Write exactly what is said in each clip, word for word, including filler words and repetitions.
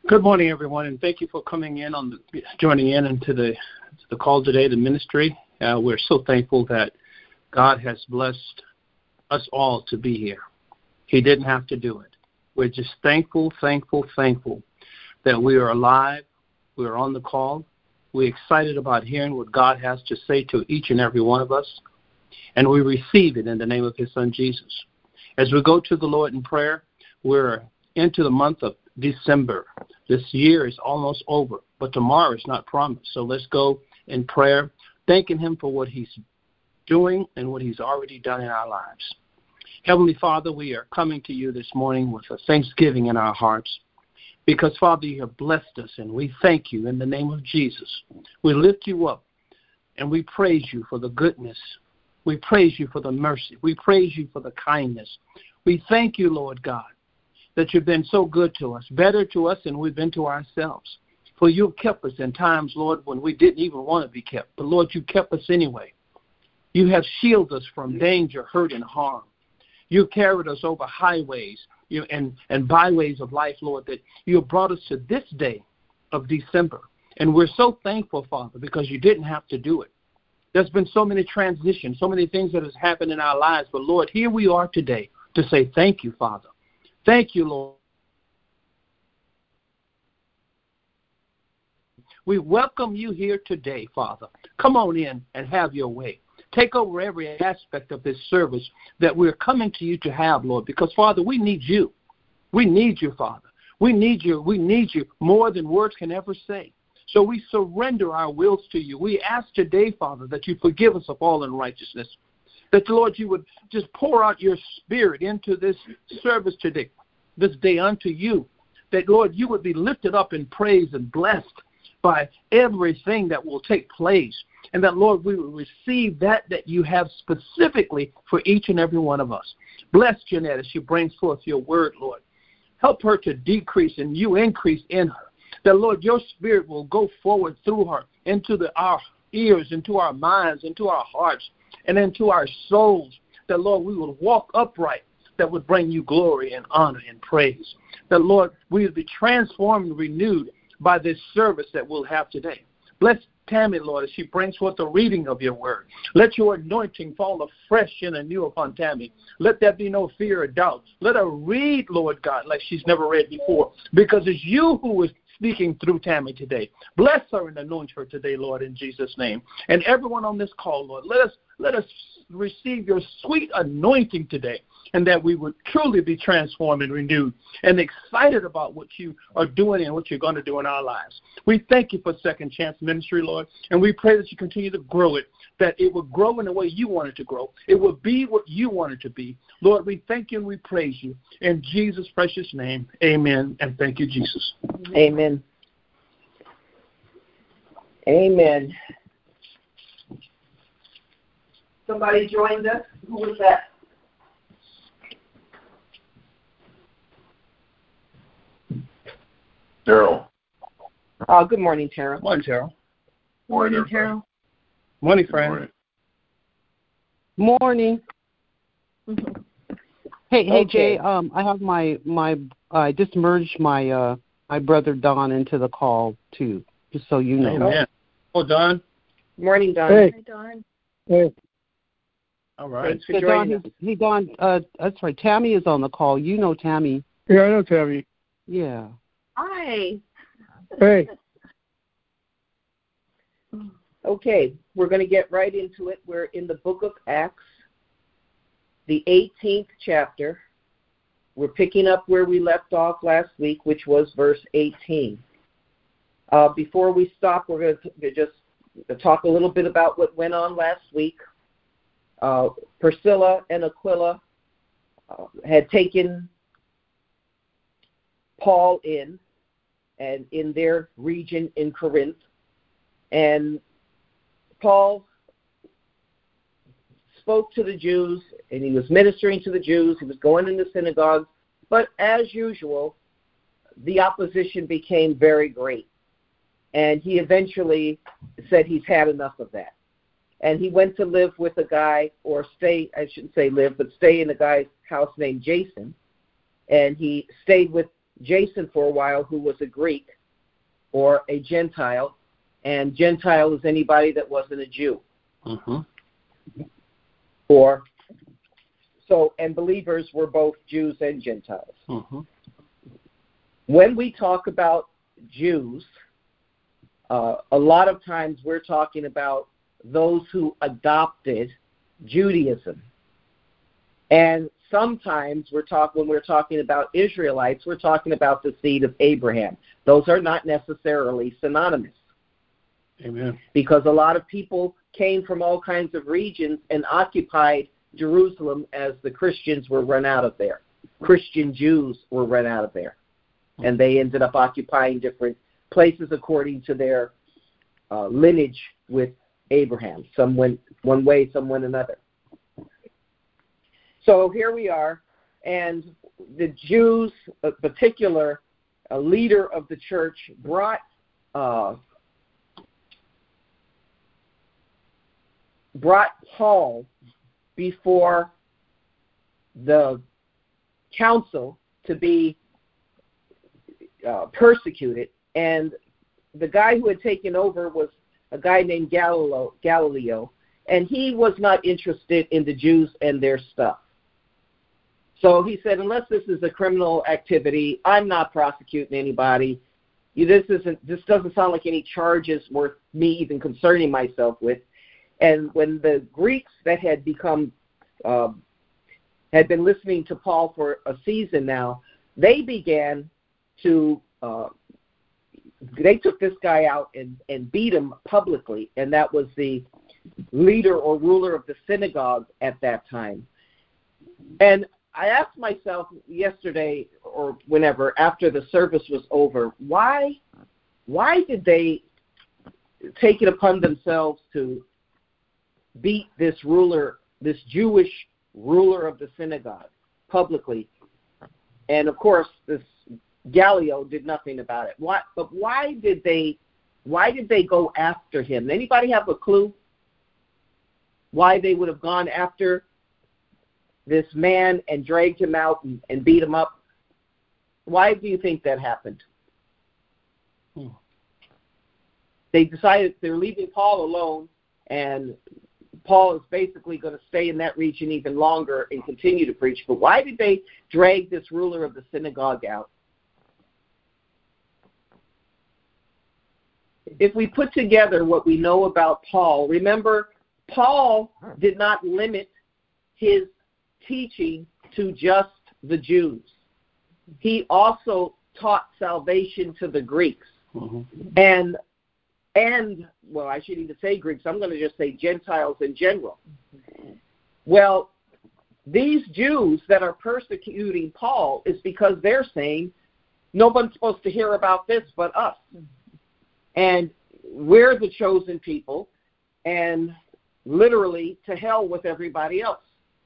Good morning, everyone, and thank you for coming in on the, joining in into the the call today, the ministry. Uh, we're so thankful that God has blessed us all to be here. He didn't have to do it. We're just thankful, thankful, thankful that we are alive. We're on the call. We're excited about hearing what God has to say to each and every one of us, and we receive it in the name of His Son, Jesus. As we go to the Lord in prayer, we're into the month of December. This year is almost over, but tomorrow is not promised. So let's go in prayer, thanking Him for what He's doing and what He's already done in our lives. Heavenly Father, we are coming to you this morning with a thanksgiving in our hearts because, Father, you have blessed us, and we thank you in the name of Jesus. We lift you up, and we praise you for the goodness. We praise you for the mercy. We praise you for the kindness. We thank you, Lord God, that you've been so good to us, better to us than we've been to ourselves. For you've kept us in times, Lord, when we didn't even want to be kept. But, Lord, you kept us anyway. You have shielded us from danger, hurt, and harm. You've carried us over highways you, and, and byways of life, Lord, that you have brought us to this day of December. And we're so thankful, Father, because you didn't have to do it. There's been so many transitions, so many things that has happened in our lives. But, Lord, here we are today to say thank you, Father. Thank you, Lord. We welcome you here today, Father. Come on in and have your way. Take over every aspect of this service that we're coming to you to have, Lord, because, Father, we need you. We need you, Father. We need you. We need you more than words can ever say. So we surrender our wills to you. We ask today, Father, that you forgive us of all unrighteousness, that, Lord, you would just pour out your spirit into this service today, this day unto you, that, Lord, you would be lifted up in praise and blessed by everything that will take place, and that, Lord, we will receive that that you have specifically for each and every one of us. Bless Jeanette as she brings forth your word, Lord. Help her to decrease and you increase in her, that, Lord, your spirit will go forward through her into the, our ears, into our minds, into our hearts, and into our souls, that, Lord, we will walk upright, that would bring you glory and honor and praise. That, Lord, we will be transformed and renewed by this service that we'll have today. Bless Tammy, Lord, as she brings forth the reading of your word. Let your anointing fall afresh and anew upon Tammy. Let there be no fear or doubt. Let her read, Lord God, like she's never read before, because it's you who is speaking through Tammy today. Bless her and anoint her today, Lord, in Jesus' name. And everyone on this call, Lord, let us let us receive your sweet anointing today, and that we would truly be transformed and renewed and excited about what you are doing and what you're going to do in our lives. We thank you for Second Chance Ministry, Lord, and we pray that you continue to grow it, that it will grow in the way you want it to grow. It will be what you want it to be. Lord, we thank you and we praise you. In Jesus' precious name, amen, and thank you, Jesus. Amen. Amen. Somebody joined us. Who was that? Terrell. Uh, good morning, Terrell. Morning, Terrell. Morning, Terrell. Morning, friend. Morning. Morning. Hey, hey, Okay. Jay. Um, I have my my. I just merged my uh my brother Don into the call too, just so you know. Amen. Oh, Don. Morning, Don. Hey. Hi, Dawn. Hey. All right. Thanks for Hey, Don. joining us. Hey, hey, Don. Uh, that's right. Tammy is on the call. You know Tammy. Yeah, I know Tammy. Yeah. Hi. Hey. Okay, we're going to get right into it. We're in the book of Acts, the eighteenth chapter. We're picking up where we left off last week, which was verse eighteen. Uh, before we stop, we're going to just talk a little bit about what went on last week. Uh, Priscilla and Aquila uh, had taken Paul in, and in their region in Corinth, and Paul spoke to the Jews, and he was ministering to the Jews. He was going into synagogues, but as usual, the opposition became very great, and he eventually said he's had enough of that. And he went to live with a guy, or stay, I shouldn't say live, but stay in a guy's house named Jason, and he stayed with Jason for a while, who was a Greek or a Gentile, and Gentile is anybody that wasn't a Jew. Mm-hmm. Or so, and believers were both Jews and Gentiles. Mm-hmm. When we talk about Jews, uh, a lot of times we're talking about those who adopted Judaism. And sometimes we're talk, when we're talking about Israelites, we're talking about the seed of Abraham. Those are not necessarily synonymous. Amen. Because a lot of people came from all kinds of regions and occupied Jerusalem as the Christians were run out of there. Christian Jews were run out of there. And they ended up occupying different places according to their uh, lineage with Abraham. Some went one way, some went another. So here we are, and the Jews, a particular a leader of the church, brought uh, brought Paul before the council to be uh, persecuted, and the guy who had taken over was a guy named Galileo, Galileo, and he was not interested in the Jews and their stuff. So he said, unless this is a criminal activity, I'm not prosecuting anybody. This isn't. This doesn't sound like any charges worth me even concerning myself with. And when the Greeks that had become, uh, had been listening to Paul for a season now, they began to, uh, they took this guy out and, and beat him publicly, and that was the leader or ruler of the synagogue at that time. And I asked myself yesterday or whenever after the service was over, why, why did they take it upon themselves to beat this ruler, this Jewish ruler of the synagogue publicly? And of course, this Galileo did nothing about it. Why? But why did they? Why did they go after him? Anybody have a clue why they would have gone after this man and dragged him out and, and beat him up? Why do you think that happened? Hmm. They decided they're leaving Paul alone, and Paul is basically going to stay in that region even longer and continue to preach. But why did they drag this ruler of the synagogue out? If we put together what we know about Paul, remember, Paul did not limit his teaching to just the Jews. He also taught salvation to the Greeks. Mm-hmm. And, and well, I shouldn't even say Greeks. I'm going to just say Gentiles in general. Well, these Jews that are persecuting Paul is because they're saying, no one's supposed to hear about this but us. And we're the chosen people, and literally to hell with everybody else.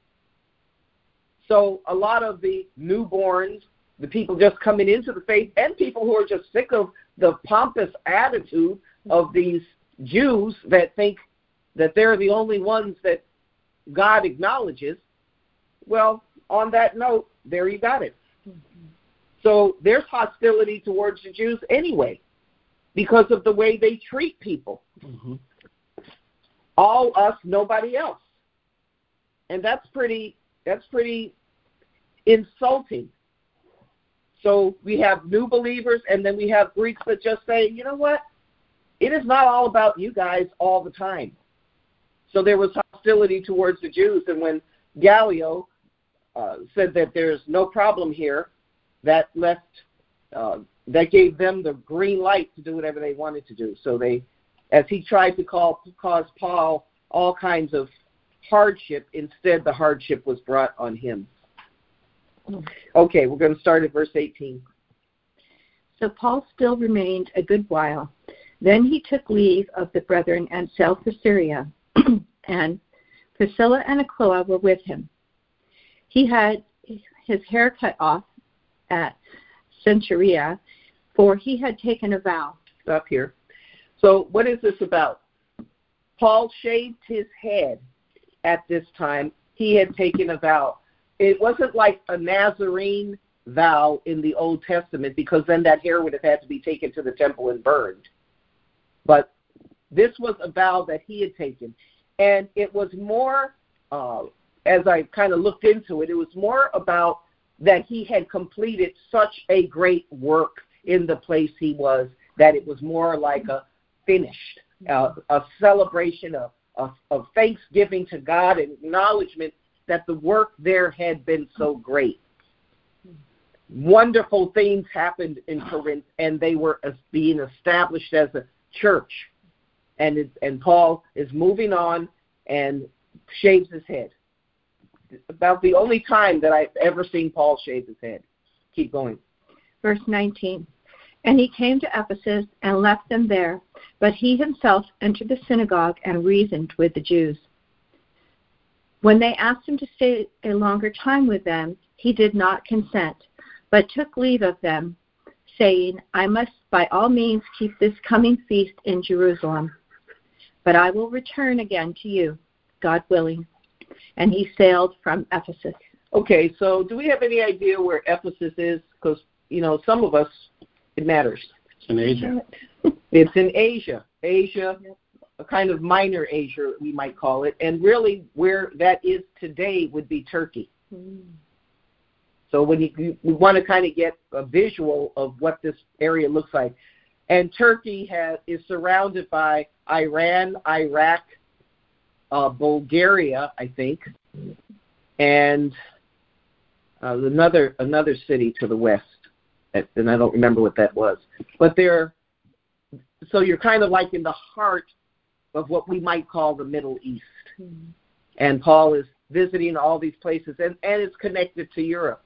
So a lot of the newborns, the people just coming into the faith, and people who are just sick of the pompous attitude of these Jews that think that they're the only ones that God acknowledges, well, on that note, there you got it. So there's hostility towards the Jews anyway, because of the way they treat people. Mm-hmm. All us, nobody else. And that's pretty that's pretty insulting. So we have new believers, and then we have Greeks that just say, you know what? It is not all about you guys all the time. So there was hostility towards the Jews, and when Galileo uh, said that there's no problem here, that left uh, that gave them the green light to do whatever they wanted to do. So they, as he tried to call, cause Paul all kinds of hardship, instead the hardship was brought on him. Okay, we're going to start at verse eighteen. So Paul still remained a good while. Then he took leave of the brethren and sailed for Syria, and Priscilla and Aquila were with him. He had his hair cut off at Cenchrea, for he had taken a vow. Stop here. So what is this about? Paul shaved his head at this time. He had taken a vow. It wasn't like a Nazarene vow in the Old Testament, because then that hair would have had to be taken to the temple and burned. But this was a vow that he had taken. And it was more, uh, as I kind of looked into it, it was more about that he had completed such a great work in the place he was, that it was more like a finished, uh, a celebration of, of, of thanksgiving to God and acknowledgement that the work there had been so great. Wonderful things happened in Corinth, and they were being established as a church. And it, and Paul is moving on and shaves his head. About the only time that I've ever seen Paul shave his head. Keep going. Verse nineteen. And he came to Ephesus and left them there, but he himself entered the synagogue and reasoned with the Jews. When they asked him to stay a longer time with them, he did not consent, but took leave of them, saying, I must by all means keep this coming feast in Jerusalem, but I will return again to you, God willing. And he sailed from Ephesus. Okay, so do we have any idea where Ephesus is? Because, you know, some of us, it matters. It's in Asia. It's in Asia. Asia, a kind of minor Asia, we might call it. And really where that is today would be Turkey. Mm. So when you, you we want to kind of get a visual of what this area looks like. And Turkey has, is surrounded by Iran, Iraq, uh, Bulgaria, I think, and uh, another another city to the west. And I don't remember what that was. But they're, so you're kind of like in the heart of what we might call the Middle East. Mm-hmm. And Paul is visiting all these places, and, and it's connected to Europe.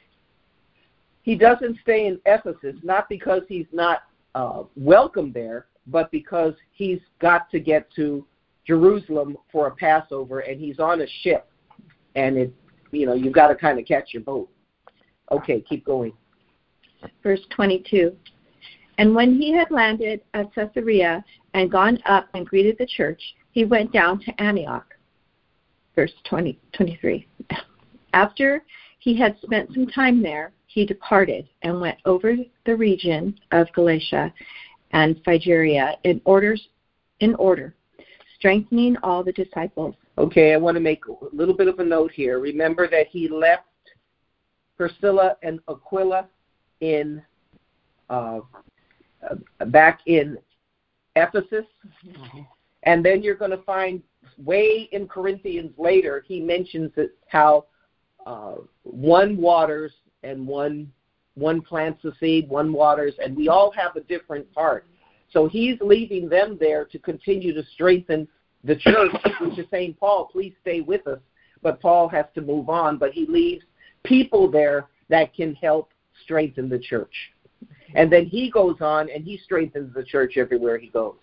He doesn't stay in Ephesus, not because he's not uh, welcome there, but because he's got to get to Jerusalem for a Passover, and he's on a ship. And, it, you know, you've got to kind of catch your boat. Okay, keep going. Verse twenty-two. And when he had landed at Caesarea and gone up and greeted the church, he went down to Antioch. Verse twenty, twenty-three. After he had spent some time there, he departed and went over the region of Galatia and Phrygia in orders, in order, strengthening all the disciples. Okay, I want to make a little bit of a note here. Remember that he left Priscilla and Aquila in uh, uh, back in Ephesus, mm-hmm. And then you're going to find way in Corinthians later he mentions it, how uh, one waters and one one plants the seed, one waters, and we all have a different part. So he's leaving them there to continue to strengthen the church, which is saying, Paul, please stay with us. But Paul has to move on, but he leaves people there that can help strengthen the church. And then he goes on and he strengthens the church everywhere he goes.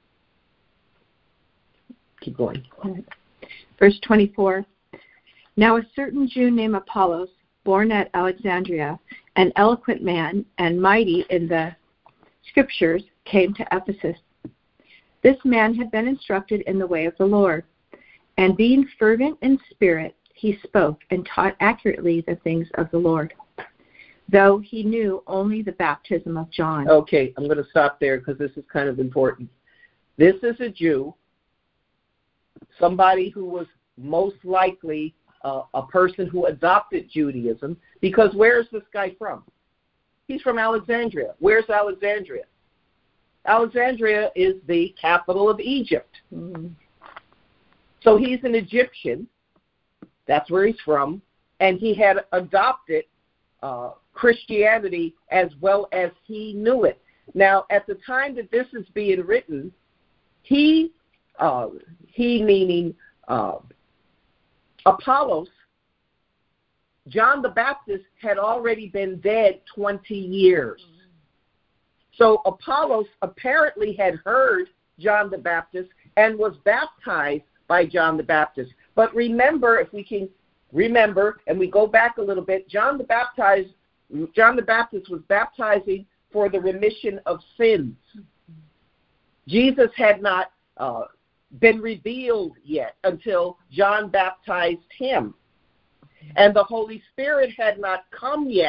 Keep going. Verse twenty-four. Now a certain Jew named Apollos, born at Alexandria, an eloquent man and mighty in the scriptures, came to Ephesus. This man had been instructed in the way of the Lord, and being fervent in spirit, he spoke and taught accurately the things of the Lord, though he knew only the baptism of John. Okay, I'm going to stop there because this is kind of important. This is a Jew, somebody who was most likely uh, a person who adopted Judaism, because where is this guy from? He's from Alexandria. Where's Alexandria? Alexandria is the capital of Egypt. Mm-hmm. So he's an Egyptian. That's where he's from. And he had adopted uh, Christianity as well as he knew it. Now, at the time that this is being written, he, uh, he meaning uh, Apollos, John the Baptist had already been dead twenty years. So Apollos apparently had heard John the Baptist and was baptized by John the Baptist. But remember, if we can remember, and we go back a little bit, John the Baptist, John the Baptist was baptizing for the remission of sins. Jesus had not uh, been revealed yet until John baptized him. And the Holy Spirit had not come yet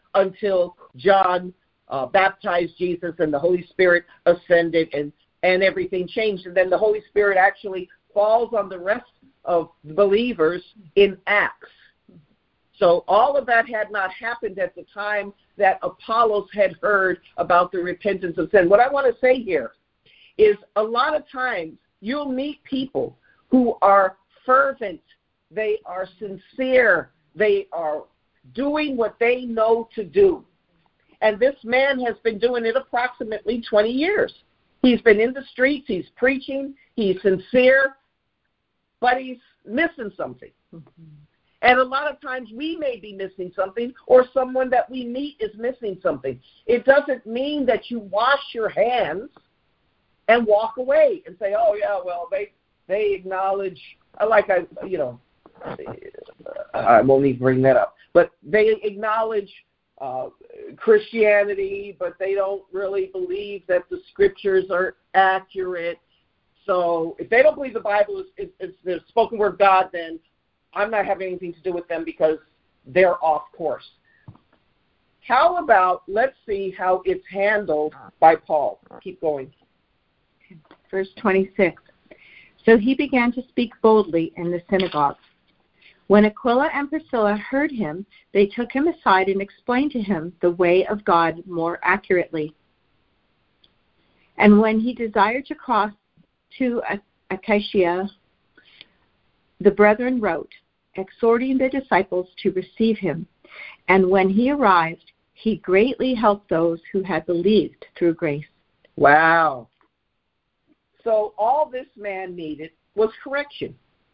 until John uh, baptized Jesus and the Holy Spirit ascended and, and everything changed. And then the Holy Spirit actually falls on the rest of believers in Acts. So all of that had not happened at the time that Apollos had heard about the repentance of sin. What I want to say here is a lot of times you'll meet people who are fervent, they are sincere, they are doing what they know to do. And this man has been doing it approximately twenty years. He's been in the streets, he's preaching, he's sincere, but he's missing something. Mm-hmm. And a lot of times we may be missing something, or someone that we meet is missing something. It doesn't mean that you wash your hands and walk away and say, oh, yeah, well, they they acknowledge, like I, you know, I won't even bring that up, but they acknowledge uh, Christianity, but they don't really believe that the scriptures are accurate. So if they don't believe the Bible is, is, is the spoken word of God, then I'm not having anything to do with them because they're off course. How about, let's see how it's handled by Paul. Keep going. Verse twenty-six. So he began to speak boldly in the synagogue. When Aquila and Priscilla heard him, they took him aside and explained to him the way of God more accurately. And when he desired to cross to Achaia, the brethren wrote, exhorting the disciples to receive him. And when he arrived, he greatly helped those who had believed through grace. Wow. So all this man needed was correction.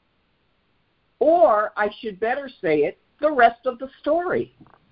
Or, I should better say it, the rest of the story.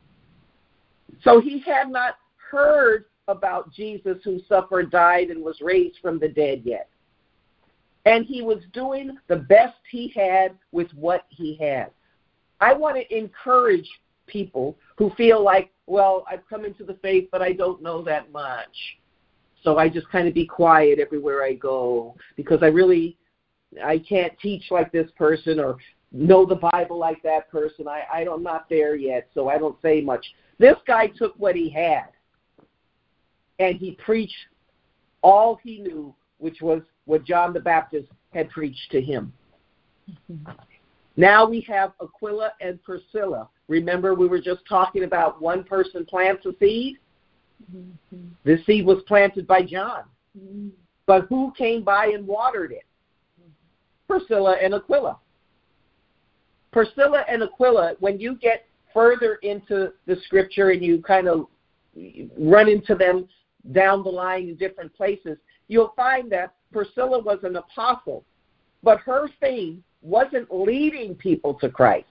So he had not heard about Jesus who suffered, died, and was raised from the dead yet. And he was doing the best he had with what he had. I want to encourage people who feel like, well, I've come into the faith, but I don't know that much. So I just kind of be quiet everywhere I go because I really, I can't teach like this person or know the Bible like that person. I, I don't, I'm not there yet, so I don't say much. This guy took what he had, and he preached all he knew, which was what John the Baptist had preached to him. Mm-hmm. Now we have Aquila and Priscilla. Remember, we were just talking about one person plants a seed? Mm-hmm. The seed was planted by John. Mm-hmm. But who came by and watered it? Mm-hmm. Priscilla and Aquila. Priscilla and Aquila, when you get further into the scripture and you kind of run into them down the line in different places, you'll find that Priscilla was an apostle, but her thing wasn't leading people to Christ.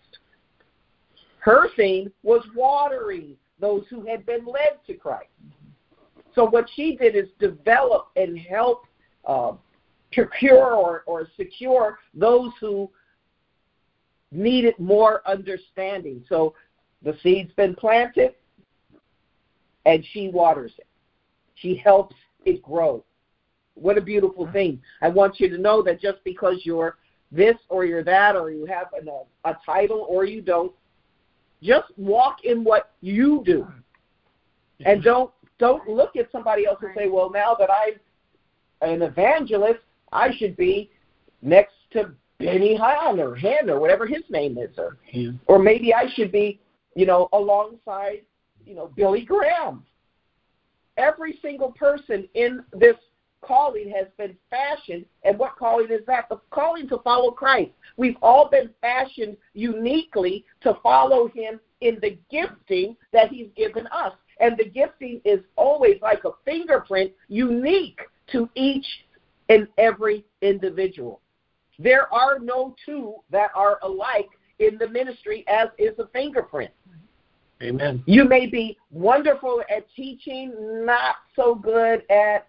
Her thing was watering those who had been led to Christ. So what she did is develop and help uh, procure or, or secure those who needed more understanding. So the seed's been planted, and she waters it. She helps it grow. What a beautiful thing. I want you to know that just because you're this or you're that or you have an, a, a title or you don't, just walk in what you do. And don't don't look at somebody else and say, well, now that I'm an evangelist, I should be next to Benny Hinn or Hinn or whatever his name is. Or, yeah. or maybe I should be, you know, alongside, you know, Billy Graham. Every single person in this calling has been fashioned, and what calling is that? The calling to follow Christ. We've all been fashioned uniquely to follow him in the gifting that he's given us. And the gifting is always like a fingerprint, unique to each and every individual. There are no two that are alike in the ministry, as is a fingerprint. Amen. You may be wonderful at teaching, not so good at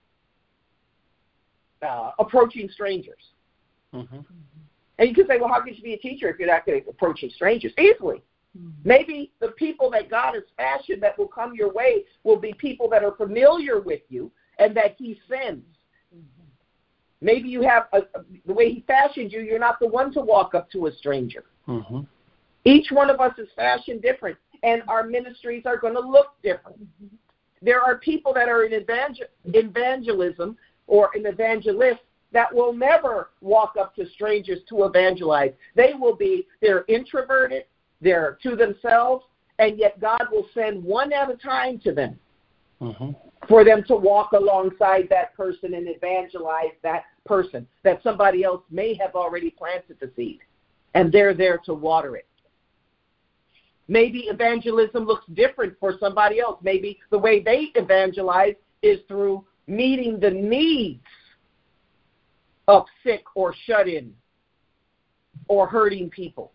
uh, approaching strangers. Mm-hmm. And you can say, well, how could you be a teacher if you're not good at approaching strangers? Easily. Mm-hmm. Maybe the people that God has fashioned that will come your way will be people that are familiar with you and that he sends. Mm-hmm. Maybe you have, a, a, the way he fashioned you, you're not the one to walk up to a stranger. Mm-hmm. Each one of us is fashioned different. and our ministries are going to look different. There are people that are in evangel- evangelism or an evangelist that will never walk up to strangers to evangelize. They will be, they're introverted, they're to themselves, and yet God will send one at a time to them mm-hmm. for them to walk alongside that person and evangelize that person that somebody else may have already planted the seed, and they're there to water it. Maybe evangelism looks different for somebody else. Maybe the way they evangelize is through meeting the needs of sick or shut-in or hurting people.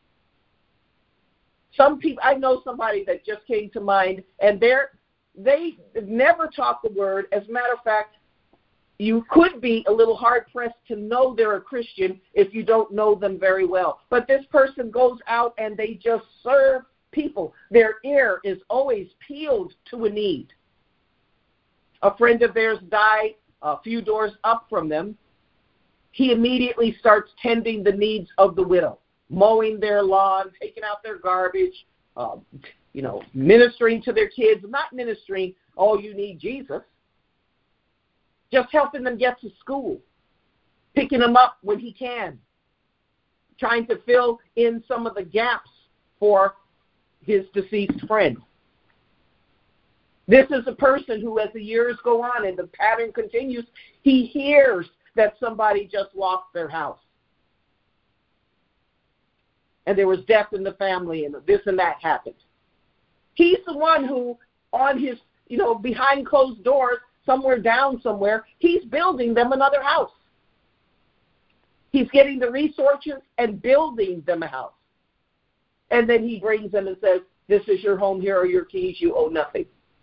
Some people, I know somebody that just came to mind, and they're, they never taught the word. As a matter of fact, you could be a little hard-pressed to know they're a Christian if you don't know them very well. But this person goes out and they just serve people. Their ear is always peeled to a need. A friend of theirs died a few doors up from them. He immediately starts tending the needs of the widow, mowing their lawn, taking out their garbage, uh, you know, ministering to their kids, not ministering, oh, you need Jesus, just helping them get to school, picking them up when he can, trying to fill in some of the gaps for his deceased friend. This is a person who, as the years go on and the pattern continues, he hears that somebody just lost their house. And there was death in the family and this and that happened. He's the one who, on his, you know, behind closed doors, somewhere down somewhere, he's building them another house. He's getting the resources and building them a house. And then he brings them and says, this is your home, here are your keys, you owe nothing.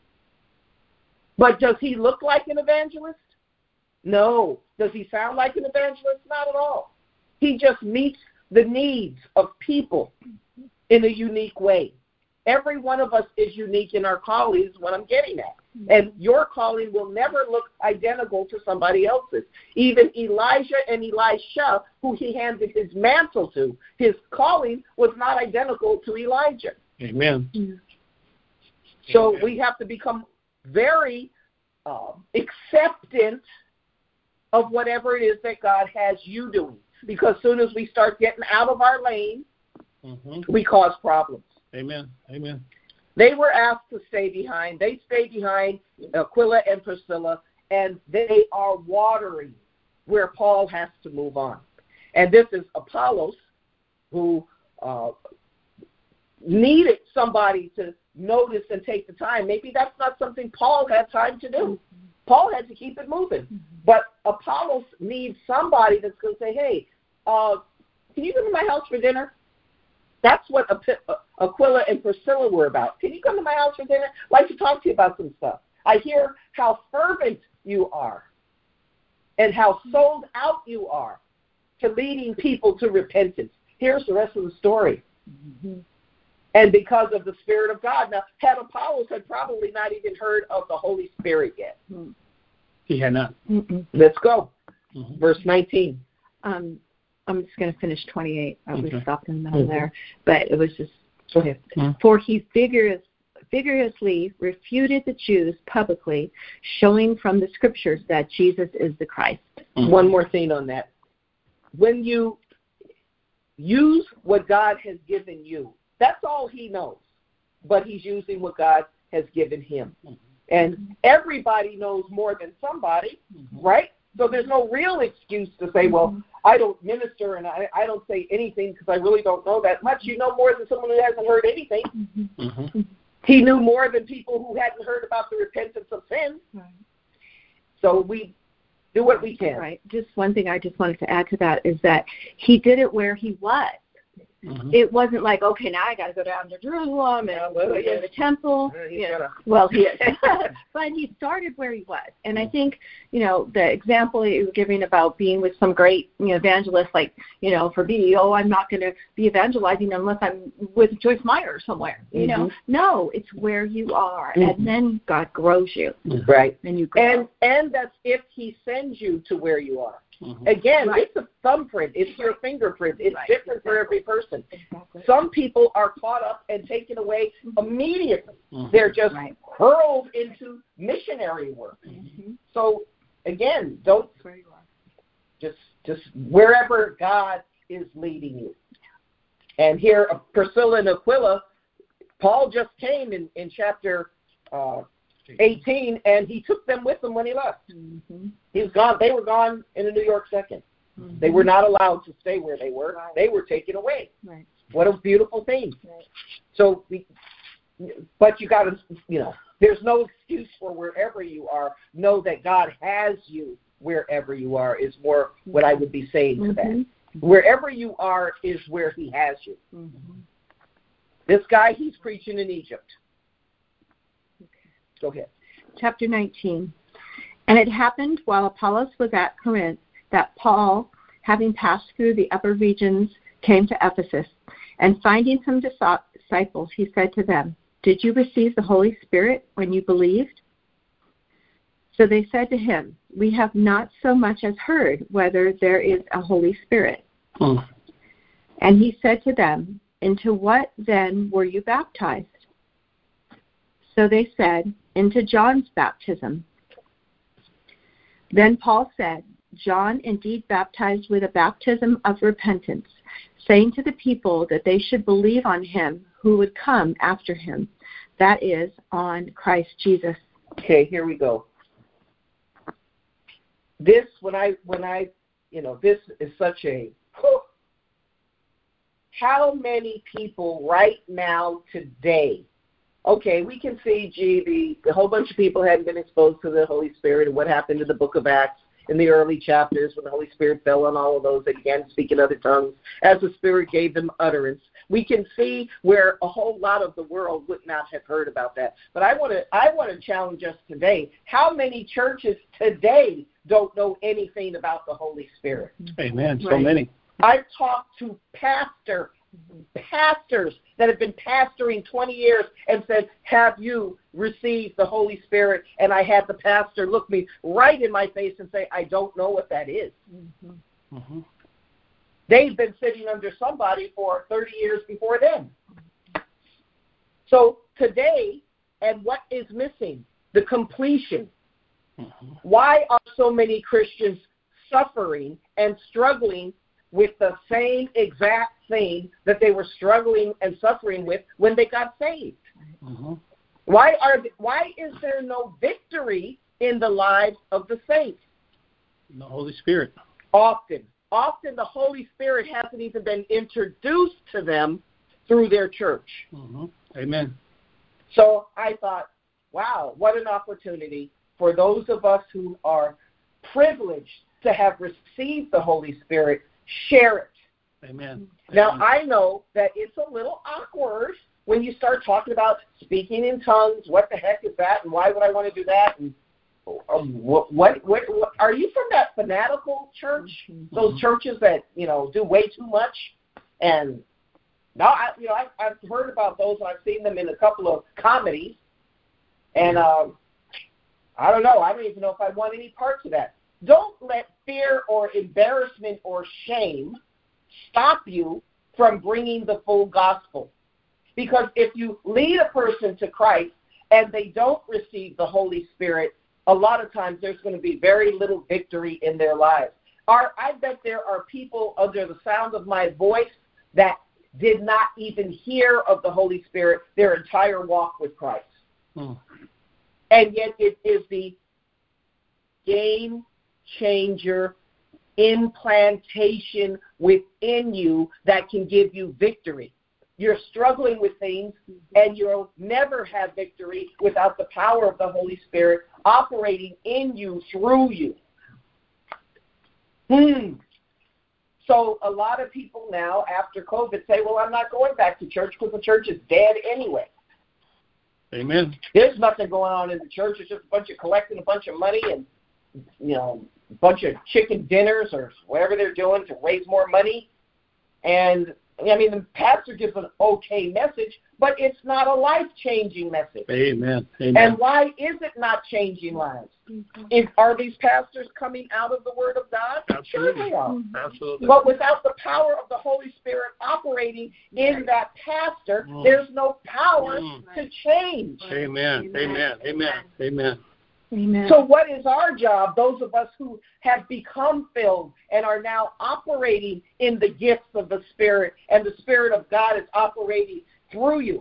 But does he look like an evangelist? No. Does he sound like an evangelist? Not at all. He just meets the needs of people in a unique way. Every one of us is unique in our calling is what I'm getting at. And your calling will never look identical to somebody else's. Even Elijah and Elisha, who he handed his mantle to, his calling was not identical to Elijah. Amen. So Amen. We have to become very uh, acceptant of whatever it is that God has you doing. Because as soon as we start getting out of our lane, mm-hmm. we cause problems. Amen. Amen. They were asked to stay behind. They stayed behind, Aquila and Priscilla, and they are watering where Paul has to move on. And this is Apollos, who uh, needed somebody to notice and take the time. Maybe that's not something Paul had time to do. Paul had to keep it moving. Mm-hmm. But Apollos needs somebody that's going to say, hey, uh, can you come to my house for dinner? That's what Aquila and Priscilla were about. Can you come to my house for dinner? I'd like to talk to you about some stuff. I hear how fervent you are and how sold out you are to leading people to repentance. Here's the rest of the story. Mm-hmm. And because of the Spirit of God. Now, had Apollos had probably not even heard of the Holy Spirit yet. He had not. Mm-mm. Let's go. Mm-hmm. Verse nineteen. Um, I'm just going to finish twenty-eight. I okay. was stopped in the middle mm-hmm. there. But it was just, okay. mm-hmm. For he vigorous, vigorously refuted the Jews publicly, showing from the Scriptures that Jesus is the Christ. Mm-hmm. One more thing on that. When you use what God has given you, that's all he knows. But he's using what God has given him. Mm-hmm. And everybody knows more than somebody, mm-hmm. right? So there's no real excuse to say, well, I don't minister and I, I don't say anything because I really don't know that much. You know more than someone who hasn't heard anything. Mm-hmm. He knew more than people who hadn't heard about the repentance of sin. Right. So we do what we can. Right. Just one thing I just wanted to add to that is that he did it where he was. Mm-hmm. It wasn't like, okay, now I got to go down to Jerusalem and yeah, well, go to the temple. Yeah, yeah. Well, he but he started where he was. And I think, you know, the example that you were giving about being with some great, you know, evangelist, like, you know, for me, oh, I'm not going to be evangelizing unless I'm with Joyce Meyer somewhere. You mm-hmm. know, no, it's where you are. Mm-hmm. And then God grows you. Right. And you grow. And, and that's if he sends you to where you are. Mm-hmm. Again, right. it's a thumbprint. It's your fingerprint. It's right. different exactly. for every person. Exactly. Some people are caught up and taken away immediately. Mm-hmm. They're just right. hurled into missionary work. Mm-hmm. So, again, don't Where you are. just just wherever God is leading you. And here, uh, Priscilla and Aquila, Paul just came in, in chapter uh, eighteen, and he took them with him when he left. Mm-hmm. He was gone. They were gone in a New York second. Mm-hmm. They were not allowed to stay where they were. Right. They were taken away. Right. What a beautiful thing. Right. So, we, but you got to, you know, there's no excuse for wherever you are. Know that God has you wherever you are is more what I would be saying to that. Mm-hmm. Wherever you are is where he has you. Mm-hmm. This guy, he's preaching in Egypt. Okay. Go ahead. Chapter nineteen. And it happened while Apollos was at Corinth that Paul, having passed through the upper regions, came to Ephesus. And finding some disciples, he said to them, "Did you receive the Holy Spirit when you believed?" So they said to him, "We have not so much as heard whether there is a Holy Spirit." Hmm. And he said to them, "Into what then were you baptized?" So they said, "Into John's baptism." Then Paul said, "John indeed baptized with a baptism of repentance, saying to the people that they should believe on him who would come after him, that is, on Christ Jesus." Okay, here we go. This, when I, when I, you know, this is such a, whew, how many people right now today, okay, we can see, gee, the, the whole bunch of people hadn't been exposed to the Holy Spirit and what happened in the book of Acts in the early chapters when the Holy Spirit fell on all of those that began to speak in other tongues as the Spirit gave them utterance. We can see where a whole lot of the world would not have heard about that. But I want to I want to challenge us today. How many churches today don't know anything about the Holy Spirit? Amen. So Right. many. I've talked to pastor, pastors that have been pastoring twenty years and said, "Have you received the Holy Spirit?" And I had the pastor look me right in my face and say, "I don't know what that is." Mm-hmm. Mm-hmm. They've been sitting under somebody for thirty years before then. So today, and what is missing? The completion. Mm-hmm. Why are so many Christians suffering and struggling with the same exact thing that they were struggling and suffering with when they got saved? Mm-hmm. Why are why is there no victory in the lives of the saints? The Holy Spirit. Often. Often the Holy Spirit hasn't even been introduced to them through their church. Mm-hmm. Amen. So I thought, wow, what an opportunity for those of us who are privileged to have received the Holy Spirit, share it. Amen. Now, Amen. I know that it's a little awkward when you start talking about speaking in tongues. What the heck is that, and why would I want to do that? And what, what, what, what are you from that fanatical church? Mm-hmm. Those churches that, you know, do way too much? And now, I, you know, I've, I've heard about those, and I've seen them in a couple of comedies. And um, I don't know. I don't even know if I want any parts of that. Don't let fear or embarrassment or shame stop you from bringing the full gospel. Because if you lead a person to Christ and they don't receive the Holy Spirit, a lot of times there's going to be very little victory in their lives. Are, I bet there are people under the sound of my voice that did not even hear of the Holy Spirit their entire walk with Christ. Hmm. And yet it is the game changer implantation within you that can give you victory. You're struggling with things, and you'll never have victory without the power of the Holy Spirit operating in you, through you. Hmm. So a lot of people now, after COVID, say, well, I'm not going back to church because the church is dead anyway. Amen. There's nothing going on in the church. It's just a bunch of collecting a bunch of money and, you know, a bunch of chicken dinners or whatever they're doing to raise more money. And I mean, the pastor gives an okay message, but it's not a life-changing message. Amen. Amen. And why is it not changing lives? Is, are these pastors coming out of the Word of God? Absolutely. Sure they are. Absolutely. But without the power of the Holy Spirit operating in that pastor, mm. there's no power mm. to change. Amen. Amen. Amen. Amen. Amen. So what is our job, those of us who have become filled and are now operating in the gifts of the Spirit, and the Spirit of God is operating through you?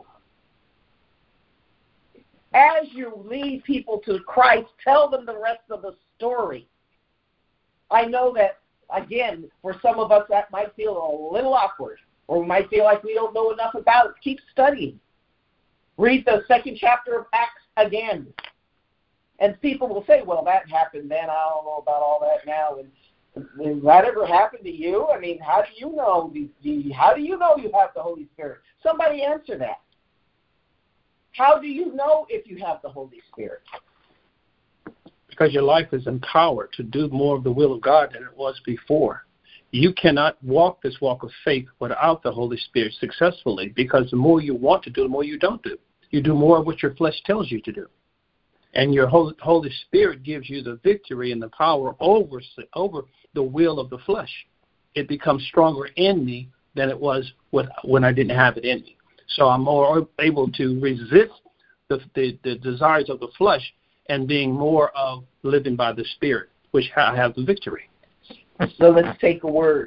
As you lead people to Christ, tell them the rest of the story. I know that, again, for some of us that might feel a little awkward, or we might feel like we don't know enough about it. Keep studying. Read the second chapter of Acts again. And people will say, well, that happened then. I don't know about all that now. And, and that ever happened to you? I mean, how do you know? The, the, how do you know you have the Holy Spirit? Somebody answer that. How do you know if you have the Holy Spirit? Because your life is empowered to do more of the will of God than it was before. You cannot walk this walk of faith without the Holy Spirit successfully, because the more you want to do, the more you don't do. You do more of what your flesh tells you to do. And your Holy Spirit gives you the victory and the power over, over the will of the flesh. It becomes stronger in me than it was with, when I didn't have it in me. So I'm more able to resist the, the, the desires of the flesh and being more of living by the Spirit, which I have the victory. So let's take a word.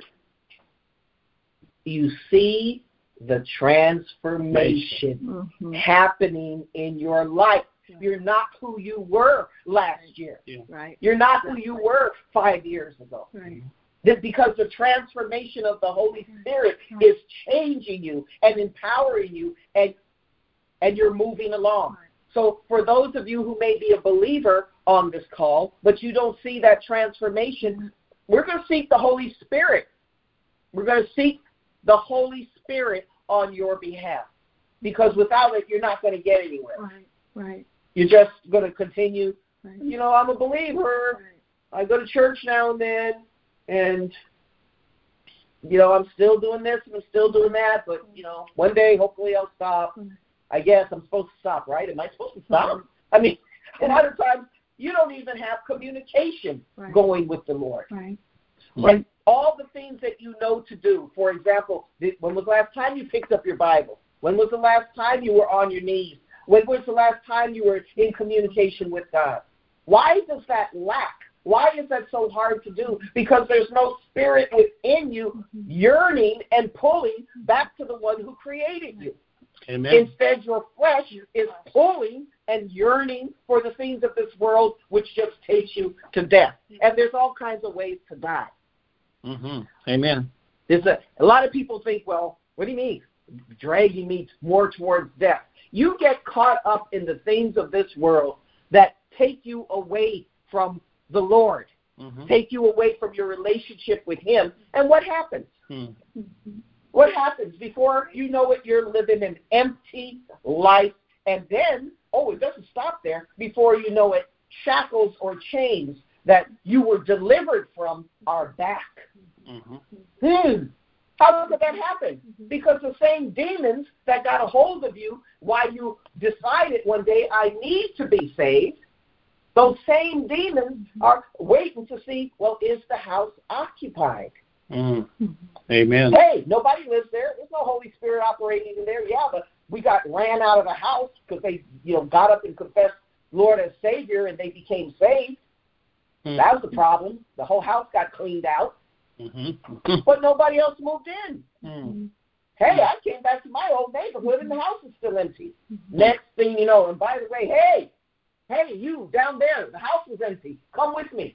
You see the transformation mm-hmm. happening in your life. You're not who you were last year. Yeah. Right. You're not who you were five years ago. Right. Because the transformation of the Holy Spirit right. is changing you and empowering you, and and you're moving along. Right. So for those of you who may be a believer on this call, but you don't see that transformation, we're going to seek the Holy Spirit. We're going to seek the Holy Spirit on your behalf, because without it, you're not going to get anywhere. Right. Right. You're just going to continue, right. you know, I'm a believer. Right. I go to church now and then, and, you know, I'm still doing this and I'm still doing that, but, you know, one day, hopefully I'll stop. I guess I'm supposed to stop, right? Am I supposed to stop? I mean, a lot of times you don't even have communication right. going with the Lord. Right. And all the things that you know to do, for example, when was the last time you picked up your Bible? When was the last time you were on your knees? When was the last time you were in communication with God? Why does that lack? Why is that so hard to do? Because there's no spirit within you yearning and pulling back to the one who created you. Amen. Instead, your flesh is pulling and yearning for the things of this world, which just takes you to death. And there's all kinds of ways to die. Mm-hmm. Amen. There's a, a lot of people think, well, what do you mean? Dragging me more towards death. You get caught up in the things of this world that take you away from the Lord, mm-hmm. take you away from your relationship with Him. And what happens? Mm-hmm. What happens? Before you know it, you're living an empty life. And then, oh, it doesn't stop there. Before you know it, shackles or chains that you were delivered from are back. Mm-hmm. Hmm. How could that happen? Because the same demons that got a hold of you while you decided one day, I need to be saved, those same demons are waiting to see, well, is the house occupied? Mm. Amen. Hey, nobody lives there. There's no Holy Spirit operating in there. Yeah, but we got ran out of the house because they, you know, got up and confessed Lord as Savior and they became saved. Mm. That was the problem. The whole house got cleaned out. Mm-hmm. But nobody else moved in. Mm-hmm. Hey, I came back to my old neighborhood and the house is still empty. Mm-hmm. Next thing you know, and by the way, hey, hey, you down there, the house is empty. Come with me.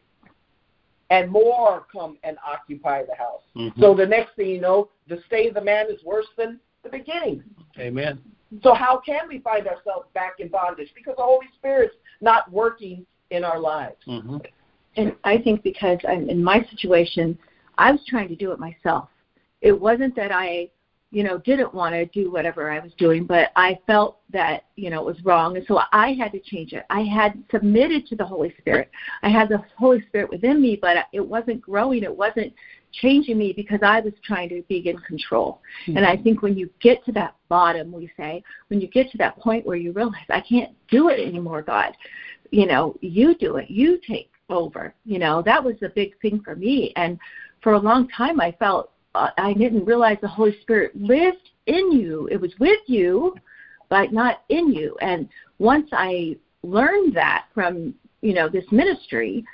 And more come and occupy the house. Mm-hmm. So the next thing you know, the state of the man is worse than the beginning. Amen. So how can we find ourselves back in bondage? Because the Holy Spirit's not working in our lives. Mm-hmm. And I think because I'm in my situation, I was trying to do it myself. It wasn't that I, you know, didn't want to do whatever I was doing, but I felt that, you know, it was wrong. And so I had to change it. I had submitted to the Holy Spirit. I had the Holy Spirit within me, but it wasn't growing. It wasn't changing me because I was trying to be in control. Mm-hmm. And I think when you get to that bottom, we say, when you get to that point where you realize, I can't do it anymore, God, you know, you do it, you take over. You know, that was a big thing for me. And for a long time, I felt uh, I didn't realize the Holy Spirit lived in you. It was with you, but not in you. And once I learned that from, you know, this ministry,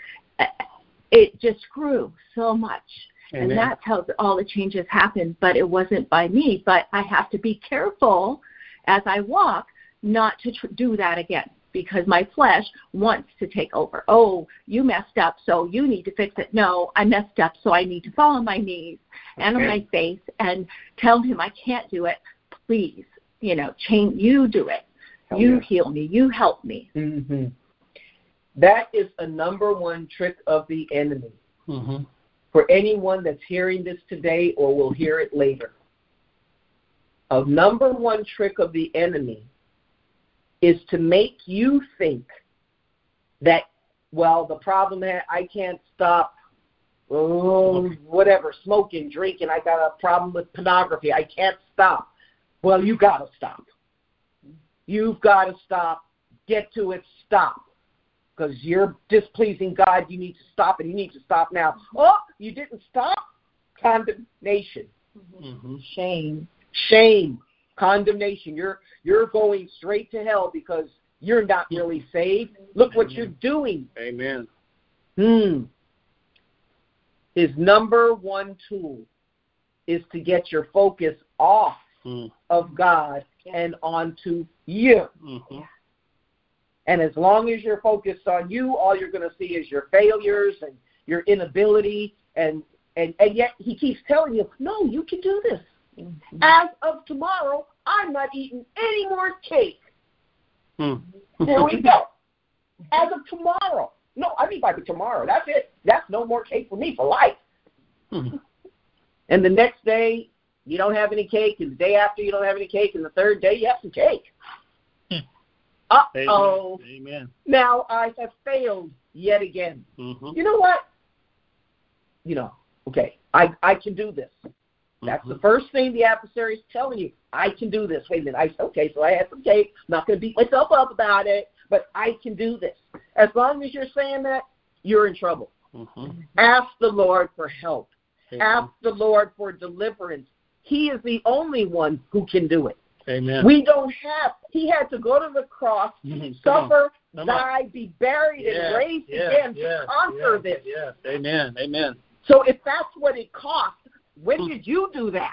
it just grew so much. Amen. And that's how all the changes happened. But it wasn't by me. But I have to be careful as I walk not to tr- do that again, because my flesh wants to take over. Oh, you messed up, so you need to fix it. No, I messed up, so I need to fall on my knees and on my face and tell him I can't do it. Please, you know, change. You do it. Hell you yeah. Heal me. You help me. Mm-hmm. That is a number one trick of the enemy. Mm-hmm. For anyone that's hearing this today or will hear it later. A number one trick of the enemy is to make you think that, well, the problem is I can't stop, oh, whatever, smoking, drinking. I got a problem with pornography. I can't stop. Well, you got to stop. You've got to stop. Get to it. Stop. Because you're displeasing God. You need to stop, and you need to stop now. Oh, you didn't stop? Condemnation. Mm-hmm. Shame. Shame. Condemnation. You're you're going straight to hell because you're not really saved. Look what you're doing. Amen. Hmm. His number one tool is to get your focus off mm. of God and onto you. Mm-hmm. And as long as you're focused on you, all you're going to see is your failures and your inability. And, and, and yet he keeps telling you, no, you can do this. Mm-hmm. As of tomorrow, I'm not eating any more cake. Mm. Here we go. As of tomorrow. No, I mean by the tomorrow. That's it. That's no more cake for me for life. Mm-hmm. And the next day, you don't have any cake. And the day after, you don't have any cake. And the third day, you have some cake. Uh-oh. Amen. Amen. Now I have failed yet again. Mm-hmm. You know what? You know, okay, I, I can do this. That's mm-hmm. the first thing the adversary is telling you. I can do this. Wait a minute. I okay, so I had some cake. I'm not going to beat myself up about it, but I can do this. As long as you're saying that, you're in trouble. Mm-hmm. Ask the Lord for help. Amen. Ask the Lord for deliverance. He is the only one who can do it. Amen. We don't have. He had to go to the cross, mm-hmm. suffer, Come die, on. be buried, yeah, and raised yeah, again yeah, to conquer yeah, this. Yes. Amen. Amen. So if that's what it cost, when did you do that?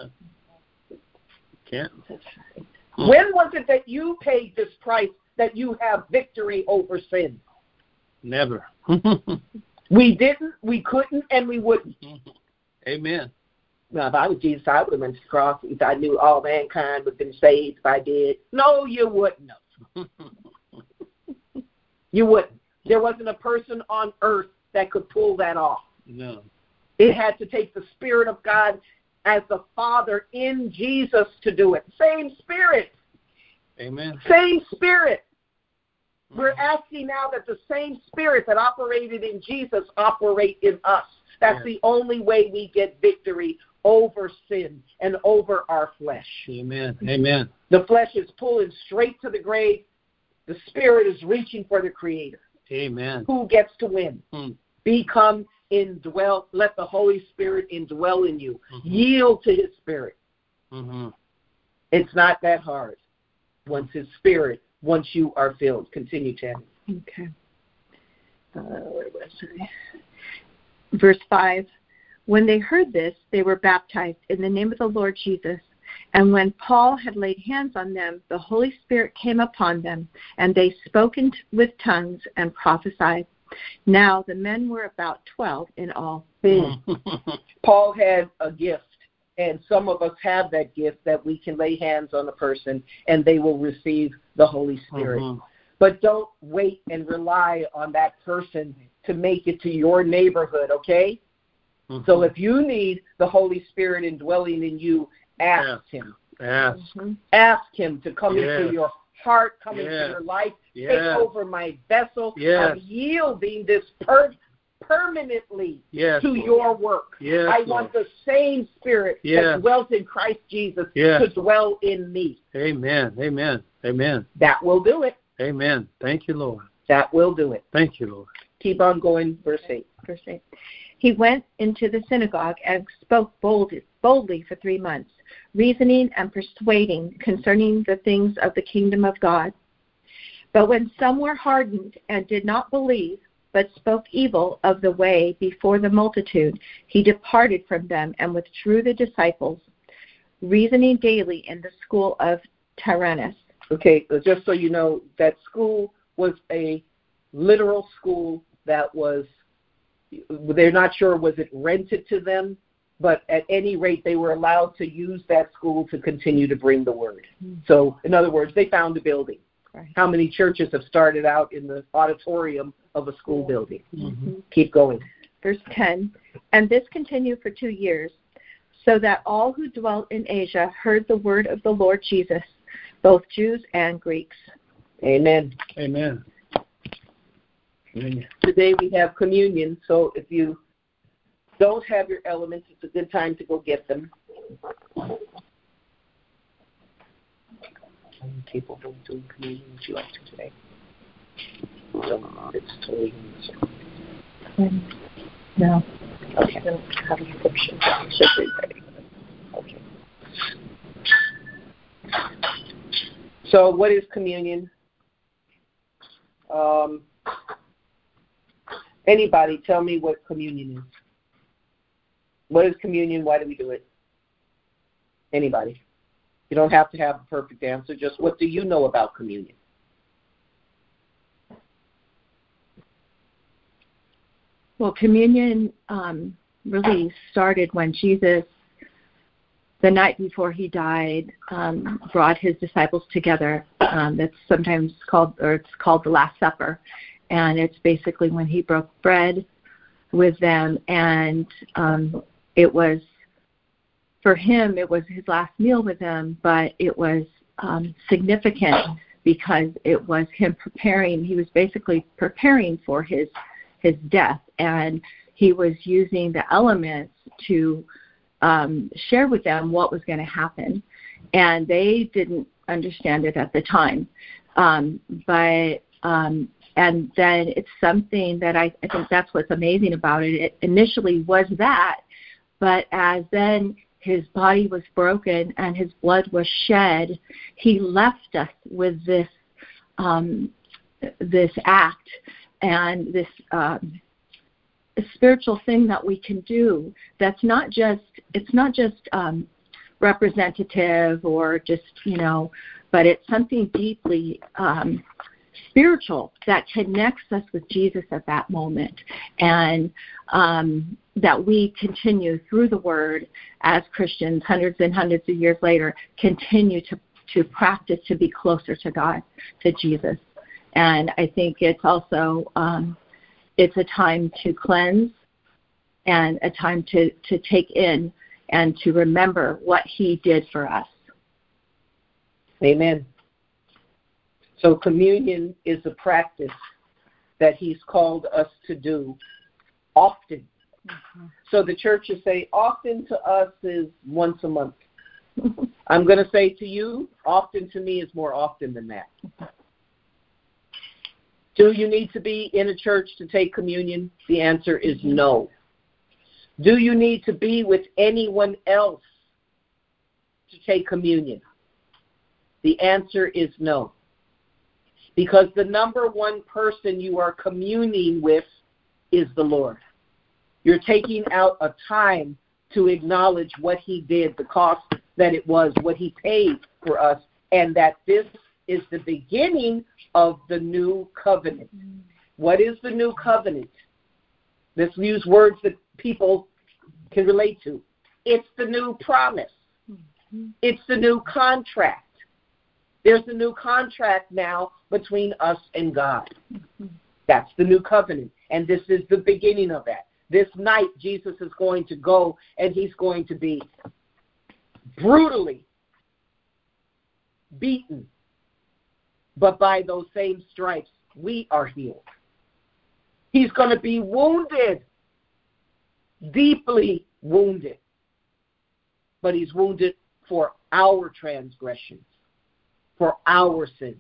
Can't. When was it that you paid this price that you have victory over sin? Never. We didn't, we couldn't, and we wouldn't. Amen. Now, if I was Jesus, I would have went to the cross if I knew all mankind would have been saved if I did. No, you wouldn't have. You wouldn't. There wasn't a person on earth that could pull that off. No. It had to take the Spirit of God as the Father in Jesus to do it. Same Spirit. Amen. Same Spirit. We're asking now that the same Spirit that operated in Jesus operate in us. That's yes. the only way we get victory over sin and over our flesh. Amen. Amen. The flesh is pulling straight to the grave. The Spirit is reaching for the Creator. Amen. Who gets to win? Hmm. Become indwell. Let the Holy Spirit indwell in you. Mm-hmm. Yield to His Spirit. Mm-hmm. It's not that hard. Once His Spirit, once you are filled. Continue, Tammy. Okay. Uh, where was I? Verse five. When they heard this, they were baptized in the name of the Lord Jesus. And when Paul had laid hands on them, the Holy Spirit came upon them, and they spoke in t- with tongues and prophesied. Now the men were about twelve in all. Paul had a gift, and some of us have that gift that we can lay hands on a person, and they will receive the Holy Spirit. Mm-hmm. But don't wait and rely on that person to make it to your neighborhood, okay? Mm-hmm. So if you need the Holy Spirit indwelling in you, ask yeah. Him. Ask. Mm-hmm. Ask Him to come yes. into your heart, come yes. into your life, yes. take over my vessel. Yes. I'm yielding this per- permanently yes, to Lord. your work. Yes, I Lord. want the same Spirit Yes. that dwelt in Christ Jesus Yes. to dwell in me. Amen. Amen. Amen. That will do it. Amen. Thank you, Lord. That will do it. Thank you, Lord. Keep on going, verse eight. Verse eight. He went into the synagogue and spoke boldly, boldly for three months, reasoning and persuading concerning the things of the kingdom of God. But when some were hardened and did not believe, but spoke evil of the way before the multitude, he departed from them and withdrew the disciples, reasoning daily in the school of Tyrannus. Okay, just so you know, that school was a literal school that was, they're not sure was it rented to them, but at any rate, they were allowed to use that school to continue to bring the word. Mm-hmm. So, in other words, they found a building. Right. How many churches have started out in the auditorium of a school building? Mm-hmm. Keep going. Verse ten, and this continued for two years, so that all who dwelt in Asia heard the word of the Lord Jesus, both Jews and Greeks. Amen. Amen. Amen. Today we have communion, so if you don't have your elements, it's a good time to go get them. How many people will do communion would you like to today? So it's totally Um, no. okay. I don't have a scripture. Should be ready. Okay. So what is communion? Um, anybody tell me what communion is? What is communion? Why do we do it? Anybody? You don't have to have a perfect answer. Just what do you know about communion? Well, communion um, really started when Jesus, the night before he died, um, brought his disciples together. Um, that's sometimes called, or it's called the Last Supper. And it's basically when he broke bread with them, and um, it was, for him, it was his last meal with them, but it was um, significant because it was him preparing, he was basically preparing for his his death, and he was using the elements to um, share with them what was going to happen. And they didn't understand it at the time. Um, but um, and then it's something that I, I think that's what's amazing about it. It initially was that, but as then his body was broken and his blood was shed, he left us with this um, this act and this um, spiritual thing that we can do. That's not just it's not just um, representative or just you know, but it's something deeply um, spiritual that connects us with Jesus at that moment, and um, that we continue through the Word as Christians, hundreds and hundreds of years later, continue to to practice to be closer to God, to Jesus. And I think it's also um, it's a time to cleanse and a time to, to take in and to remember what he did for us. Amen. So communion is a practice that he's called us to do often. Mm-hmm. So the churches say often to us is once a month. I'm going to say to you, often to me is more often than that. Do you need to be in a church to take communion? The answer is no. Do you need to be with anyone else to take communion? The answer is no. Because the number one person you are communing with is the Lord. You're taking out a time to acknowledge what he did, the cost that it was, what he paid for us, and that this is the beginning of the new covenant. What is the new covenant? Let's use words that people can relate to. It's the new promise. It's the new contract. There's a new contract now between us and God. That's the new covenant, and this is the beginning of that. This night, Jesus is going to go, and he's going to be brutally beaten. But by those same stripes, we are healed. He's going to be wounded, deeply wounded. But he's wounded for our transgressions, for our sins.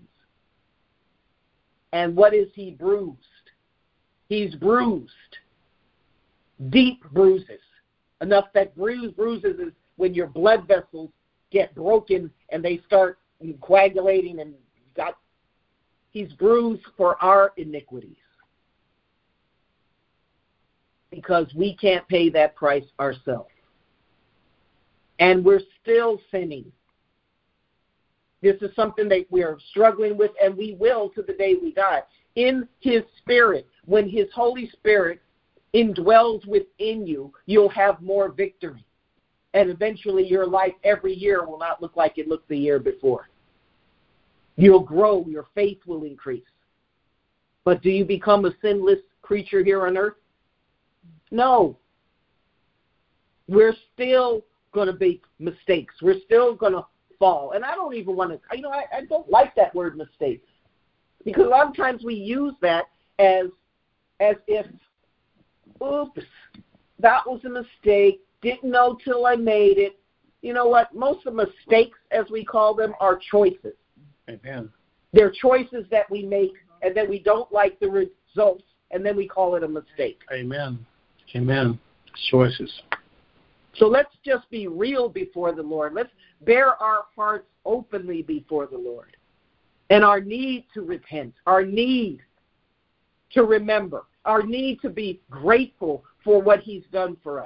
And what is he bruised? He's bruised. Deep bruises. Enough that bruise bruises is when your blood vessels get broken and they start coagulating and got. He's bruised for our iniquities. Because we can't pay that price ourselves. And we're still sinning. This is something that we are struggling with, and we will to the day we die. In his Spirit, when his Holy Spirit indwells within you, you'll have more victory. And eventually your life every year will not look like it looked the year before. You'll grow, your faith will increase. But do you become a sinless creature here on earth? No. We're still going to make mistakes. We're still going to fall. And I don't even want to, you know, I, I don't like that word mistakes. Because a lot of times we use that as, as if, oops, that was a mistake, didn't know till I made it. You know what? Most of the mistakes, as we call them, are choices. Amen. They're choices that we make, and then we don't like the results, and then we call it a mistake. Amen. Amen. Choices. So let's just be real before the Lord. Let's bear our hearts openly before the Lord. And our need to repent, our need to remember, our need to be grateful for what he's done for us.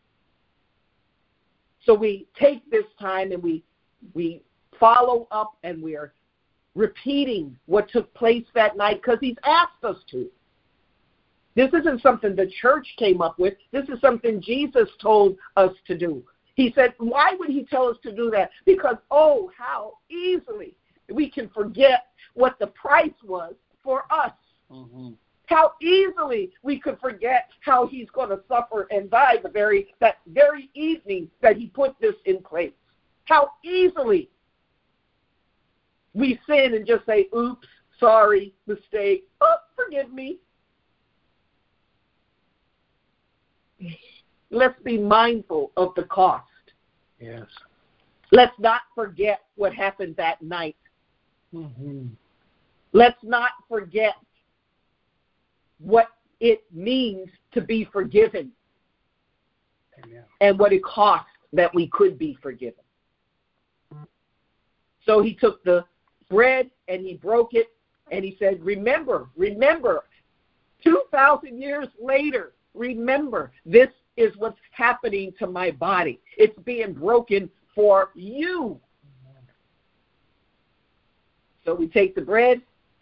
So we take this time and we we follow up and we're repeating what took place that night because he's asked us to. This isn't something the church came up with. This is something Jesus told us to do. He said, why would he tell us to do that? Because, oh, how easily we can forget what the price was for us. Mm-hmm. How easily we could forget how he's going to suffer and die the very that very evening that he put this in place. How easily we sin and just say, oops, sorry, mistake, oh, forgive me. Let's be mindful of the cost. Yes. Let's not forget what happened that night. Mm-hmm. Let's not forget what it means to be forgiven. Amen. And what it costs that we could be forgiven. So he took the bread and he broke it and he said, remember, remember, two thousand years later, remember, this is what's happening to my body. It's being broken for you. So we take the bread.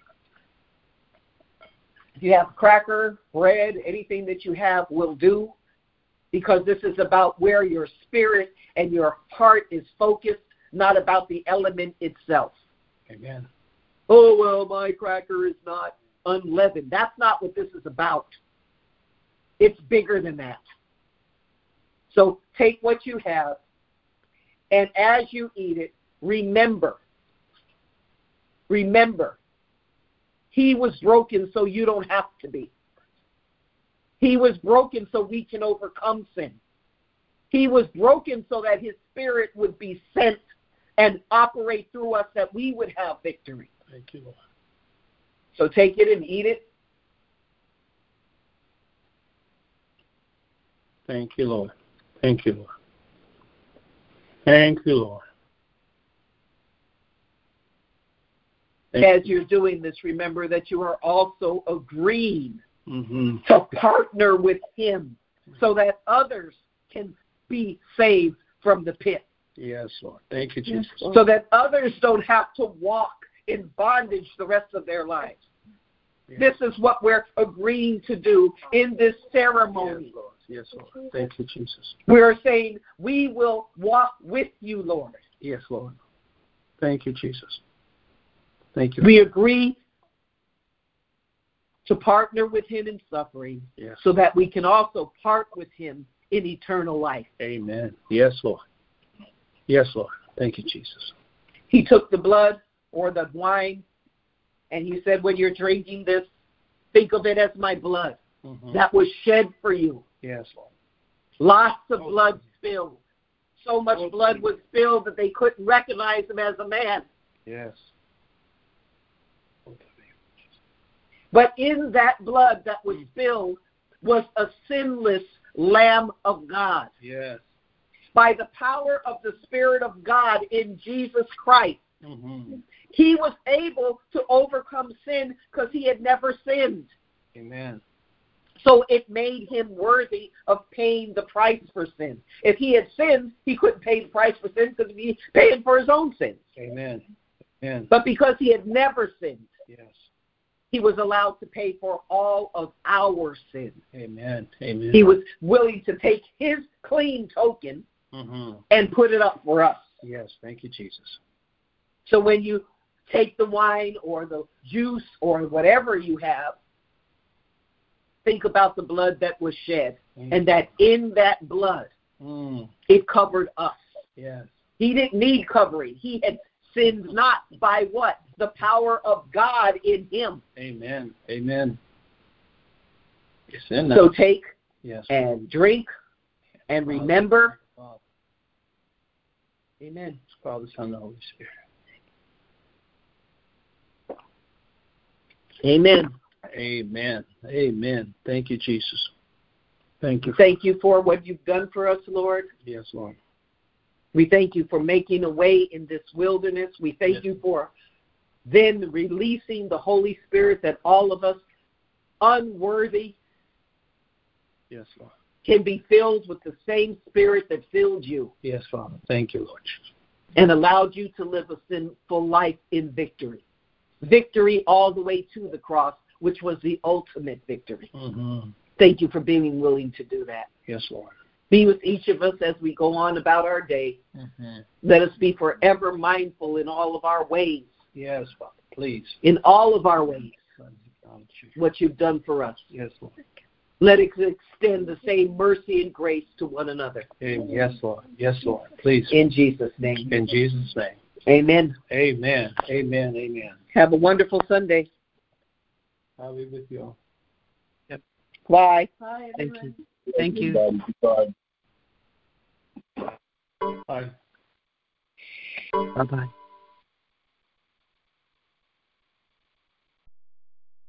If you have cracker, bread, anything that you have will do, because this is about where your spirit and your heart is focused, not about the element itself. Amen. Oh, well, my cracker is not unleavened. That's not what this is about. It's bigger than that. So take what you have, and as you eat it, remember, remember, he was broken so you don't have to be. He was broken so we can overcome sin. He was broken so that his spirit would be sent and operate through us, that we would have victory. Thank you, Lord. So take it and eat it. Thank you, Lord. Thank you, Lord. Thank you, Lord. Thank As you're doing this, remember that you are also agreeing mm-hmm. to partner with him so that others can be saved from the pit. Yes, Lord. Thank you, Jesus. So that others don't have to walk in bondage the rest of their lives. Yes. This is what we're agreeing to do in this ceremony. Yes, Lord. Yes, Lord. Thank you, Jesus. We're saying we will walk with you, Lord. Yes, Lord. Thank you, Jesus. Thank you. We agree to partner with him in suffering, yes, so that we can also part with him in eternal life. Amen. Yes, Lord. Yes, Lord. Thank you, Jesus. He took the blood or the wine, and he said, when you're drinking this, think of it as my blood. mm-hmm. that was shed for you. Yes, Lord. Lots of blood spilled. So much blood was spilled that they couldn't recognize him as a man. Yes. But in that blood that was spilled was a sinless Lamb of God. Yes. By the power of the Spirit of God in Jesus Christ, mm-hmm. he was able to overcome sin because he had never sinned. Amen. So it made him worthy of paying the price for sin. If he had sinned, he couldn't pay the price for sin because he paid for his own sins. Amen. Amen. But because he had never sinned, yes, he was allowed to pay for all of our sin. Amen. Amen. He was willing to take his clean token mm-hmm. and put it up for us. Yes, thank you, Jesus. So when you take the wine or the juice or whatever you have, think about the blood that was shed, mm. and that in that blood, mm. it covered us. Yes. He didn't need covering. He had sinned not by what? The power of God in him. Amen. Amen. Yes, in so take yes. and drink and remember. Father. Amen. Father, Son, and the Holy Spirit. Amen. Amen. Amen. Thank you, Jesus. Thank you. Thank you for what you've done for us, Lord. Yes, Lord. We thank you for making a way in this wilderness. We thank yes. you for then releasing the Holy Spirit that all of us unworthy yes, Lord. can be filled with the same Spirit that filled you. Yes, Father. Thank you, Lord. And allowed you to live a sinful life in victory. Victory all the way to the cross, which was the ultimate victory. Mm-hmm. Thank you for being willing to do that. Yes, Lord. Be with each of us as we go on about our day. Mm-hmm. Let us be forever mindful in all of our ways. Yes, Father, please. In all of our ways, what you've done for us. Yes, Lord. Let it extend the same mercy and grace to one another. Yes, Lord. Yes, Lord. Please. In Jesus' name. In Jesus' name. Amen. Amen. Amen. Amen. Have a wonderful Sunday. I'll be with you all. Yep. Bye. Bye, Thank everyone. you. Thank you. Bye. Bye-bye.